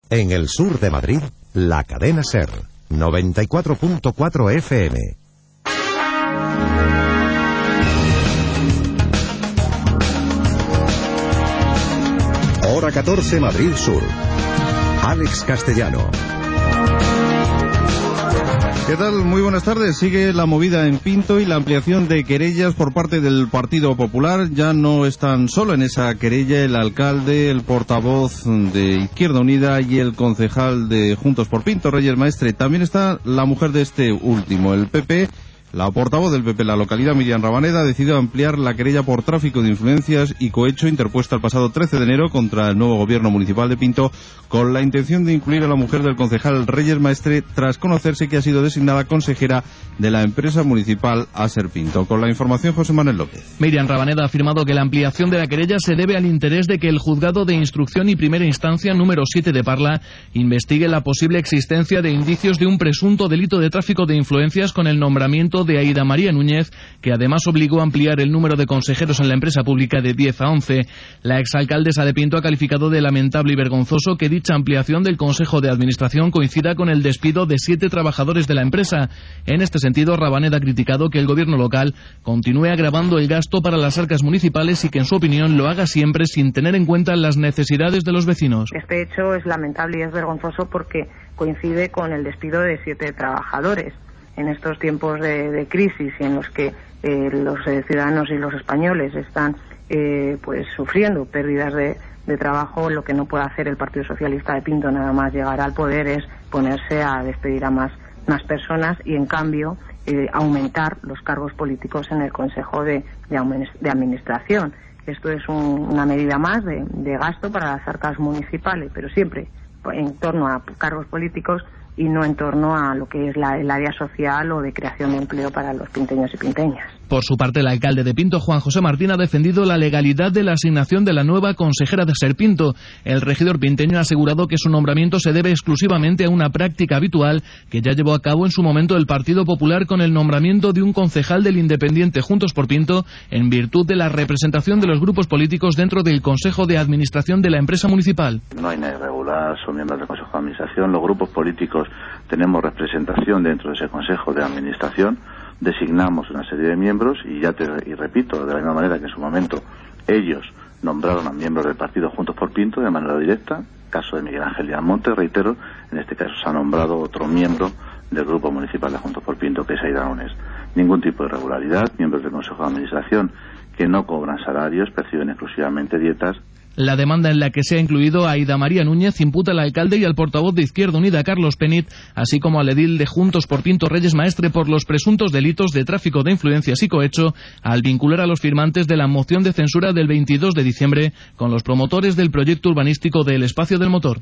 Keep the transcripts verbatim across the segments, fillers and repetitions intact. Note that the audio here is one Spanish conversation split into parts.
En el sur de Madrid, la cadena SER, noventa y cuatro punto cuatro F M. Hora catorce, Madrid Sur. Alex Castellano. ¿Qué tal? Muy buenas tardes. Sigue la movida en Pinto y la ampliación de querellas por parte del Partido Popular. Ya no están solo en esa querella el alcalde, el portavoz de Izquierda Unida y el concejal de Juntos por Pinto, Reyes Maestre. También está la mujer de este último, el P P. La portavoz del P P en la localidad, Miriam Rabaneda, ha decidido ampliar la querella por tráfico de influencias y cohecho interpuesta el pasado trece de enero contra el nuevo gobierno municipal de Pinto, con la intención de incluir a la mujer del concejal Reyes Maestre, tras conocerse que ha sido designada consejera de la empresa municipal Aser Pinto. Con la información, José Manuel López. Miriam Rabaneda ha afirmado que la ampliación de la querella se debe al interés de que el Juzgado de Instrucción y Primera Instancia número siete de Parla investigue la posible existencia de indicios de un presunto delito de tráfico de influencias con el nombramiento de Aida María Núñez, que además obligó a ampliar el número de consejeros en la empresa pública de diez a once. La exalcaldesa de Pinto ha calificado de lamentable y vergonzoso que dicha ampliación del Consejo de Administración coincida con el despido de siete trabajadores de la empresa. En este sentido, Rabaneda ha criticado que el gobierno local continúe agravando el gasto para las arcas municipales y que, en su opinión, lo haga siempre sin tener en cuenta las necesidades de los vecinos. Este hecho es lamentable y es vergonzoso porque coincide con el despido de siete trabajadores. En estos tiempos de, de crisis y en los que eh, los eh, ciudadanos y los españoles están eh, pues sufriendo pérdidas de, de trabajo, lo que no puede hacer el Partido Socialista de Pinto nada más llegar al poder es ponerse a despedir a más, más personas y, en cambio, eh, aumentar los cargos políticos en el Consejo de, de, de Administración. Esto es un, una medida más de, de gasto para las arcas municipales, pero siempre en torno a cargos políticos y no en torno a lo que es la, el área social o de creación de empleo para los pinteños y pinteñas. Por su parte, el alcalde de Pinto, Juan José Martín, ha defendido la legalidad de la asignación de la nueva consejera de Aser Pinto. El regidor pinteño ha asegurado que su nombramiento se debe exclusivamente a una práctica habitual que ya llevó a cabo en su momento el Partido Popular con el nombramiento de un concejal del Independiente Juntos por Pinto en virtud de la representación de los grupos políticos dentro del Consejo de Administración de la empresa municipal. No hay nada irregular, son miembros del Consejo de Administración, los grupos políticos tenemos representación dentro de ese Consejo de Administración, designamos una serie de miembros y ya te y repito, de la misma manera que en su momento ellos nombraron a miembros del partido Juntos por Pinto de manera directa, caso de Miguel Ángel Díaz Montes, reitero, en este caso se ha nombrado otro miembro del Grupo Municipal de Juntos por Pinto, que es Aida Núñez. Ningún tipo de irregularidad, miembros del Consejo de Administración que no cobran salarios, perciben exclusivamente dietas. La demanda en la que se ha incluido a Aida María Núñez imputa al alcalde y al portavoz de Izquierda Unida, Carlos Penit, así como al edil de Juntos por Pinto, Reyes Maestre, por los presuntos delitos de tráfico de influencias y cohecho, al vincular a los firmantes de la moción de censura del veintidós de diciembre con los promotores del proyecto urbanístico del Espacio del Motor.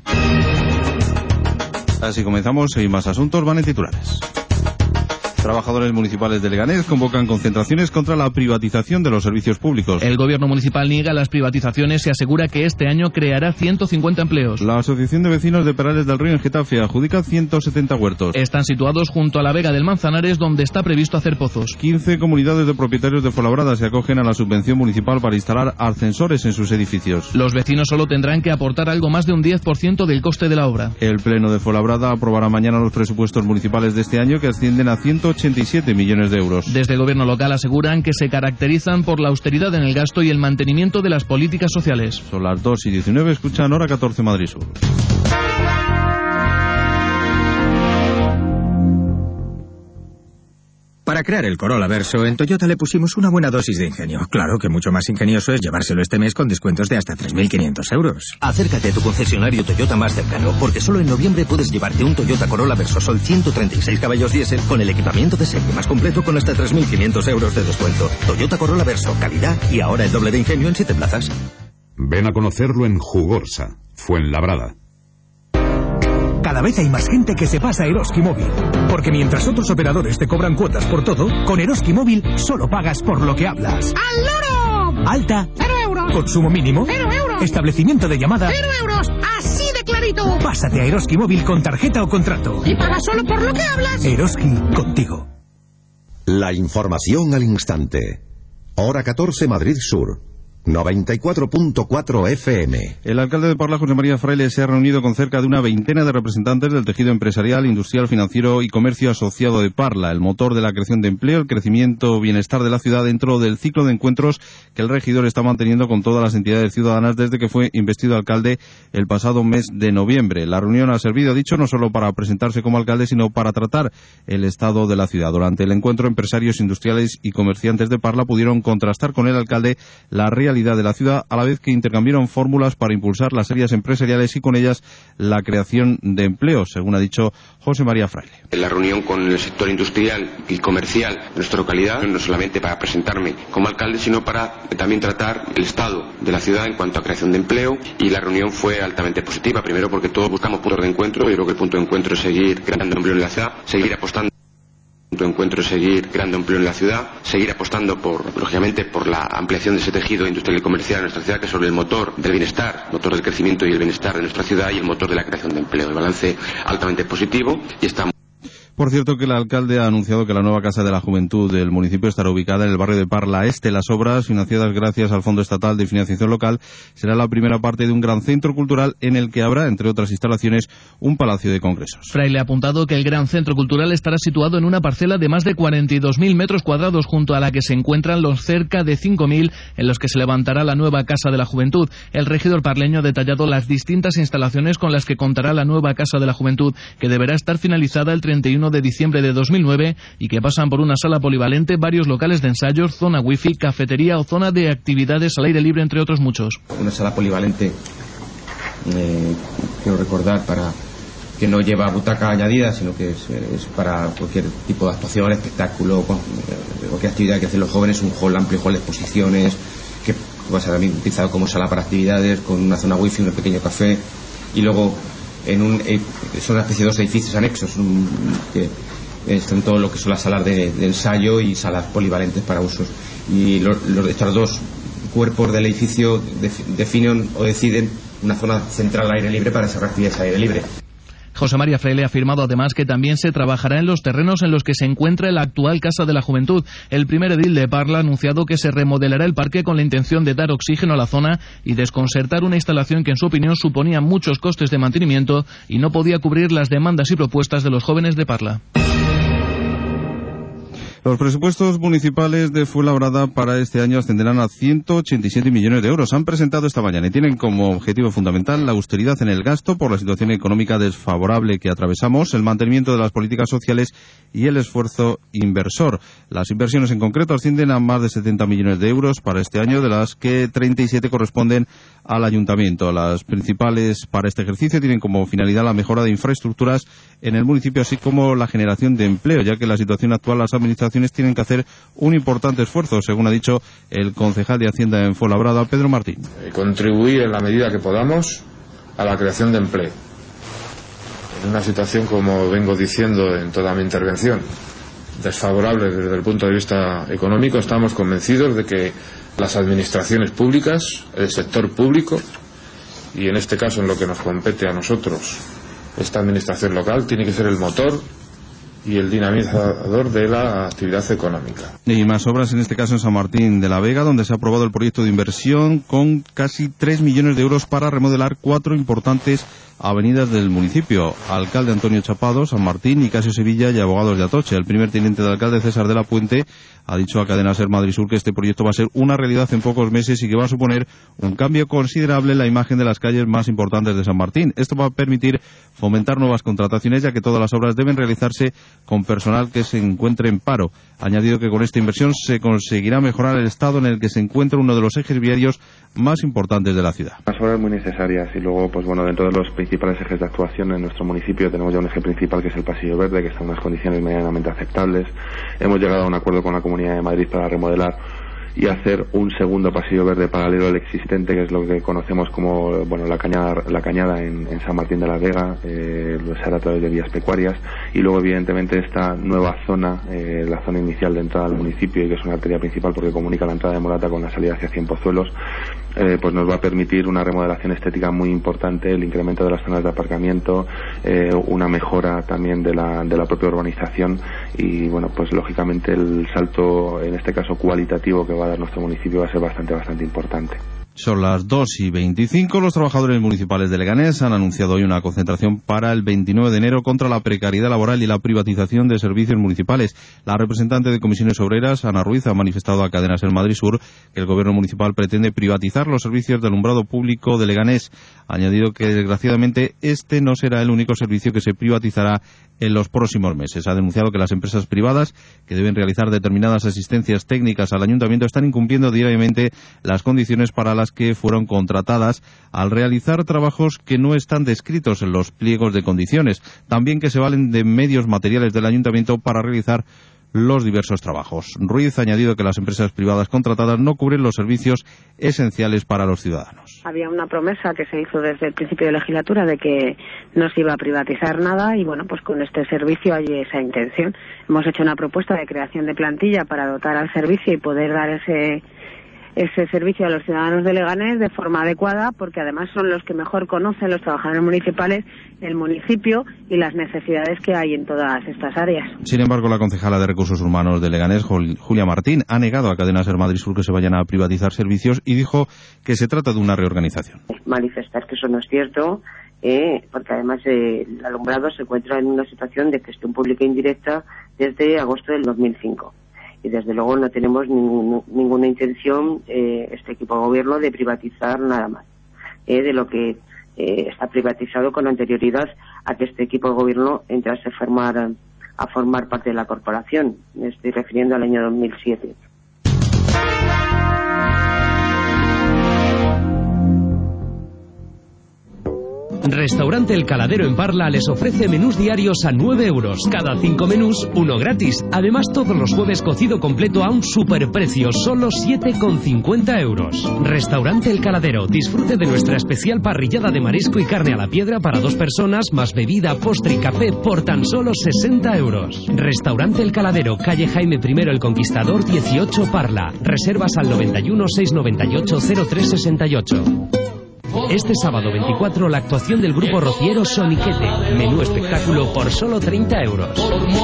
Así comenzamos y más asuntos van en titulares. Trabajadores municipales de Leganés convocan concentraciones contra la privatización de los servicios públicos. El gobierno municipal niega las privatizaciones y asegura que este año creará ciento cincuenta empleos. La Asociación de Vecinos de Perales del Río en Getafe adjudica ciento setenta huertos. Están situados junto a la Vega del Manzanares, donde está previsto hacer pozos. quince comunidades de propietarios de Fuenlabrada se acogen a la subvención municipal para instalar ascensores en sus edificios. Los vecinos solo tendrán que aportar algo más de un diez por ciento del coste de la obra. El Pleno de Fuenlabrada aprobará mañana los presupuestos municipales de este año, que ascienden a ciento ochenta y siete millones de euros. Desde el gobierno local aseguran que se caracterizan por la austeridad en el gasto y el mantenimiento de las políticas sociales. Son las dos y diecinueve, escuchan Hora catorce Madrid Sur. Para crear el Corolla Verso, en Toyota le pusimos una buena dosis de ingenio. Claro que mucho más ingenioso es llevárselo este mes con descuentos de hasta tres mil quinientos euros. Acércate a tu concesionario Toyota más cercano, porque solo en noviembre puedes llevarte un Toyota Corolla Verso Sol ciento treinta y seis caballos diésel con el equipamiento de serie más completo con hasta tres mil quinientos euros de descuento. Toyota Corolla Verso, calidad y ahora el doble de ingenio en siete plazas. Ven a conocerlo en Jugorsa, Fuenlabrada. Cada vez hay más gente que se pasa a Eroski Móvil. Porque mientras otros operadores te cobran cuotas por todo, con Eroski Móvil solo pagas por lo que hablas. ¡Al loro! Alta. ¡Cero euros! Consumo mínimo. ¡Cero euros! Establecimiento de llamada. ¡Cero euros! ¡Así de clarito! Pásate a Eroski Móvil con tarjeta o contrato. ¿Y pagas solo por lo que hablas? Eroski, contigo. La información al instante. Hora catorce Madrid Sur. noventa y cuatro punto cuatro F M. El alcalde de Parla, José María Fraile, se ha reunido con cerca de una veintena de representantes del tejido empresarial, industrial, financiero y comercio asociado de Parla, el motor de la creación de empleo, el crecimiento, bienestar de la ciudad dentro del ciclo de encuentros que el regidor está manteniendo con todas las entidades ciudadanas desde que fue investido alcalde el pasado mes de noviembre. La reunión ha servido, ha dicho, no solo para presentarse como alcalde, sino para tratar el estado de la ciudad. Durante el encuentro, empresarios, industriales y comerciantes de Parla pudieron contrastar con el alcalde la realidad de la ciudad, a la vez que intercambiaron fórmulas para impulsar las áreas empresariales y con ellas la creación de empleo, según ha dicho José María Fraile. En la reunión con el sector industrial y comercial de nuestra localidad, no solamente para presentarme como alcalde, sino para también tratar el estado de la ciudad en cuanto a creación de empleo, y la reunión fue altamente positiva, primero porque todos buscamos puntos de encuentro. Yo creo que el punto de encuentro es seguir creando empleo en la ciudad, seguir apostando punto de encuentro es seguir creando empleo en la ciudad, seguir apostando por, lógicamente, por la ampliación de ese tejido industrial y comercial en nuestra ciudad, que es sobre el motor del bienestar, motor del crecimiento y el bienestar de nuestra ciudad, y el motor de la creación de empleo. El balance altamente positivo y estamos. Por cierto, que el alcalde ha anunciado que la nueva Casa de la Juventud del municipio estará ubicada en el barrio de Parla Este. Las obras, financiadas gracias al Fondo Estatal de Financiación Local, será la primera parte de un gran centro cultural en el que habrá, entre otras instalaciones, un palacio de congresos. Fraile ha apuntado que el gran centro cultural estará situado en una parcela de más de cuarenta y dos mil metros cuadrados, junto a la que se encuentran los cerca de cinco mil en los que se levantará la nueva Casa de la Juventud. El regidor parleño ha detallado las distintas instalaciones con las que contará la nueva Casa de la Juventud, que deberá estar finalizada el treinta y uno de diciembre de dos mil nueve y que pasan por una sala polivalente, varios locales de ensayos, zona wifi, cafetería o zona de actividades al aire libre, entre otros muchos. Una sala polivalente, eh, quiero recordar, para que no lleva butaca añadida, sino que es, es para cualquier tipo de actuación, espectáculo, cualquier actividad que hacen los jóvenes, un hall amplio, hall de exposiciones, que va a ser también utilizado como sala para actividades, con una zona wifi, un pequeño café, y luego en un, eh, son una especie de dos edificios anexos, un, que están todo lo que son las salas de, de ensayo y salas polivalentes para usos. Y lo, lo, estos dos cuerpos del edificio definen o deciden una zona central al aire libre para desarrollar actividades al aire libre. José María Fraile ha afirmado además que también se trabajará en los terrenos en los que se encuentra la actual Casa de la Juventud. El primer edil de Parla ha anunciado que se remodelará el parque con la intención de dar oxígeno a la zona y desconcertar una instalación que en su opinión suponía muchos costes de mantenimiento y no podía cubrir las demandas y propuestas de los jóvenes de Parla. Los presupuestos municipales de Fuenlabrada para este año ascenderán a ciento ochenta y siete millones de euros. Han presentado esta mañana y tienen como objetivo fundamental la austeridad en el gasto por la situación económica desfavorable que atravesamos, el mantenimiento de las políticas sociales y el esfuerzo inversor. Las inversiones en concreto ascienden a más de setenta millones de euros para este año, de las que treinta y siete corresponden al ayuntamiento. Las principales para este ejercicio tienen como finalidad la mejora de infraestructuras en el municipio, así como la generación de empleo, ya que en la situación actual las administraciones tienen que hacer un importante esfuerzo, según ha dicho el concejal de Hacienda en Fuenlabrada, Pedro Martín. Contribuir en la medida que podamos a la creación de empleo. En una situación, como vengo diciendo en toda mi intervención, desfavorable desde el punto de vista económico, estamos convencidos de que las administraciones públicas, el sector público, y en este caso en lo que nos compete a nosotros, esta administración local, tiene que ser el motor y el dinamizador de la actividad económica. Y más obras, en este caso en San Martín de la Vega, donde se ha aprobado el proyecto de inversión con casi tres millones de euros para remodelar cuatro importantes avenidas del municipio. Alcalde Antonio Chapado, San Martín, Nicasio Sevilla y abogados de Atocha. El primer teniente de alcalde, César de la Puente, ha dicho a Cadena Ser Madrid Sur que este proyecto va a ser una realidad en pocos meses y que va a suponer un cambio considerable en la imagen de las calles más importantes de San Martín. Esto va a permitir fomentar nuevas contrataciones, ya que todas las obras deben realizarse con personal que se encuentre en paro. Ha añadido que con esta inversión se conseguirá mejorar el estado en el que se encuentra uno de los ejes viarios más importantes de la ciudad. Las obras muy necesarias y luego, pues bueno, dentro de los principales ejes de actuación en nuestro municipio tenemos ya un eje principal que es el Pasillo Verde, que está en unas condiciones medianamente aceptables. Hemos llegado a un acuerdo con la Comunidad de Madrid para remodelar y hacer un segundo pasillo verde paralelo al existente, que es lo que conocemos como bueno la cañada la cañada en, en San Martín de la Vega, eh, se hará a través de vías pecuarias, y luego evidentemente esta nueva zona, eh, la zona inicial de entrada al municipio, y que es una arteria principal porque comunica la entrada de Morata con la salida hacia Cienpozuelos, eh, pues nos va a permitir una remodelación estética muy importante, el incremento de las zonas de aparcamiento, eh, una mejora también de la, de la propia urbanización y bueno, pues lógicamente el salto, en este caso cualitativo, que va a dar nuestro municipio va a ser bastante, bastante importante. Son las dos y veinticinco. Los trabajadores municipales de Leganés han anunciado hoy una concentración para el veintinueve de enero contra la precariedad laboral y la privatización de servicios municipales. La representante de Comisiones Obreras, Ana Ruiz, ha manifestado a Cadena SER Madrid Sur que el gobierno municipal pretende privatizar los servicios de alumbrado público de Leganés. Ha añadido que, desgraciadamente, este no será el único servicio que se privatizará en los próximos meses. Ha denunciado que las empresas privadas que deben realizar determinadas asistencias técnicas al ayuntamiento están incumpliendo diariamente las condiciones para las que fueron contratadas al realizar trabajos que no están descritos en los pliegos de condiciones. También que se valen de medios materiales del ayuntamiento para realizar los diversos trabajos. Ruiz ha añadido que las empresas privadas contratadas no cubren los servicios esenciales para los ciudadanos. Había una promesa que se hizo desde el principio de legislatura de que no se iba a privatizar nada y bueno, pues con este servicio hay esa intención. Hemos hecho una propuesta de creación de plantilla para dotar al servicio y poder dar ese ese servicio a los ciudadanos de Leganés de forma adecuada, porque además son los que mejor conocen, los trabajadores municipales, el municipio y las necesidades que hay en todas estas áreas. Sin embargo, la concejala de Recursos Humanos de Leganés, Julia Martín, ha negado a Cadena SER Madrid Sur que se vayan a privatizar servicios y dijo que se trata de una reorganización. Manifestar que eso no es cierto, eh, porque además eh, el alumbrado se encuentra en una situación de gestión pública indirecta desde agosto del dos mil cinco. Y desde luego no tenemos ningún, ninguna intención, eh, este equipo de gobierno, de privatizar nada más, eh, de lo que eh, está privatizado con anterioridad a que este equipo de gobierno entrase a formar, a formar parte de la corporación. Me estoy refiriendo al año dos mil siete. Restaurante El Caladero en Parla les ofrece menús diarios a nueve euros. Cada cinco menús, uno gratis. Además, todos los jueves cocido completo a un superprecio, solo siete con cincuenta euros. Restaurante El Caladero. Disfrute de nuestra especial parrillada de marisco y carne a la piedra para dos personas, más bebida, postre y café por tan solo sesenta euros. Restaurante El Caladero, calle Jaime primero el Conquistador, dieciocho, Parla. Reservas al noventa y uno, seiscientos noventa y ocho, cero tres sesenta y ocho. Este sábado veinticuatro, la actuación del grupo rociero Soniquete. Menú espectáculo por solo treinta euros.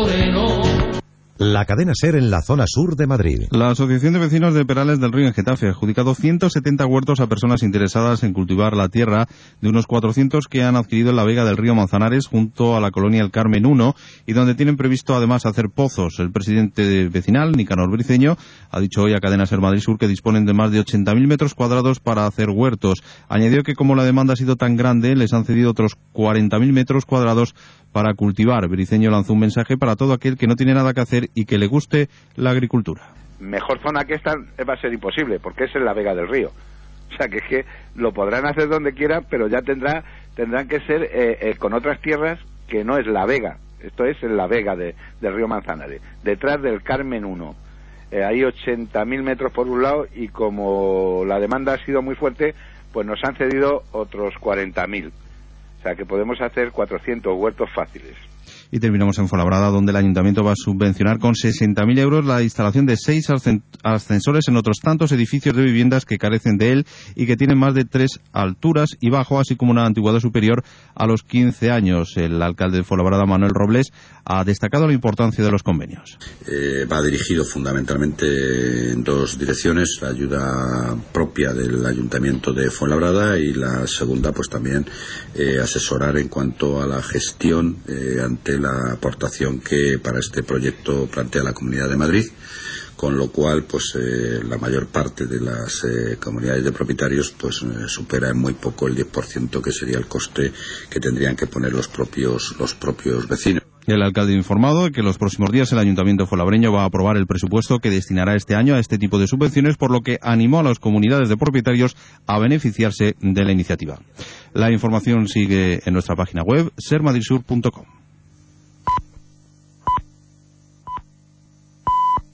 La Cadena SER en la zona sur de Madrid. La Asociación de Vecinos de Perales del Río en Getafe ha adjudicado ciento setenta huertos a personas interesadas en cultivar la tierra de unos cuatrocientos que han adquirido en la vega del río Manzanares junto a la colonia El Carmen uno y donde tienen previsto además hacer pozos. El presidente vecinal, Nicanor Briceño, ha dicho hoy a Cadena SER Madrid Sur que disponen de más de ochenta mil metros cuadrados para hacer huertos. Añadió que como la demanda ha sido tan grande, les han cedido otros cuarenta mil metros cuadrados para cultivar. Briceño lanzó un mensaje para todo aquel que no tiene nada que hacer y que le guste la agricultura. Mejor zona que esta va a ser imposible, porque es en la vega del río. O sea, que es que lo podrán hacer donde quieran, pero ya tendrá, tendrán que ser eh, eh, con otras tierras que no es la vega. Esto es en la vega de, del río Manzanares, detrás del Carmen uno. Eh, hay ochenta mil metros por un lado y como la demanda ha sido muy fuerte, pues nos han cedido otros cuarenta mil. O sea que podemos hacer cuatrocientos huertos fáciles. Y terminamos en Fuenlabrada, donde el ayuntamiento va a subvencionar con sesenta mil euros la instalación de seis ascensores en otros tantos edificios de viviendas que carecen de él y que tienen más de tres alturas y bajo, así como una antigüedad superior a los quince años. El alcalde de Fuenlabrada, Manuel Robles, ha destacado la importancia de los convenios. Eh, va dirigido fundamentalmente en dos direcciones: la ayuda propia del ayuntamiento de Fuenlabrada y la segunda, pues también eh, asesorar en cuanto a la gestión eh, ante la aportación que para este proyecto plantea la Comunidad de Madrid, con lo cual pues eh, la mayor parte de las eh, comunidades de propietarios pues eh, supera en muy poco el diez por ciento que sería el coste que tendrían que poner los propios los propios vecinos. El alcalde ha informado de que en los próximos días el Ayuntamiento fuenlabreño va a aprobar el presupuesto que destinará este año a este tipo de subvenciones, por lo que animó a las comunidades de propietarios a beneficiarse de la iniciativa. La información sigue en nuestra página web ser madrid sur punto com.